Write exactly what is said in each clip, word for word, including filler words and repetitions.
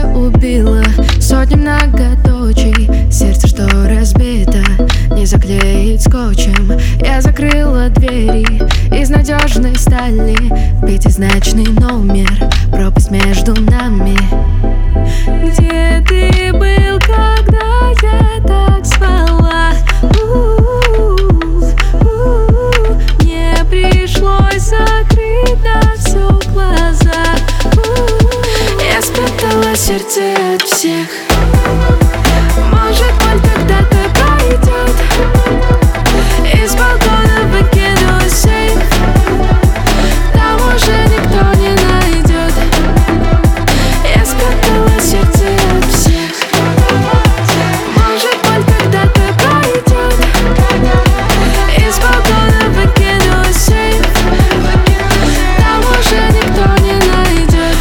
убило сотни многоточий. Сердце, что разбито, не заклеить скотчем. Я закрыла двери из надежной стали. Пятизначный номер, пропасть между нами. Где ты был, когда я так звала? У-у-у-у. Мне пришлось закрыть на все глаза. У-у-у. Я спрятала сердце от всех. Может, боль когда-то пройдет. Из балкона выкину сейф. Там уже никто не найдет. Я спрятала сердце от всех. Может, боль когда-то пройдет. Из балкона выкину сейф. Там уже никто не найдет.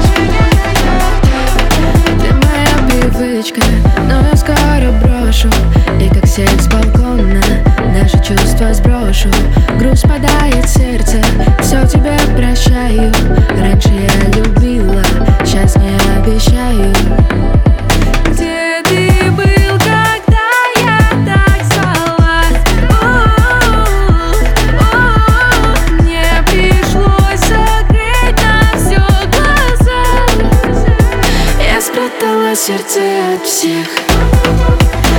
Ты моя привычка, но я скоро брошу. И как сеть с балкона наши чувства сброшу. Груз падает сердце, все тебе прощаю. Раньше я любила, сейчас не обещаю. Где ты был, когда я так звала? У-у-у-у. Мне пришлось закрыть на все глаза. Я спрятала сердце от всех.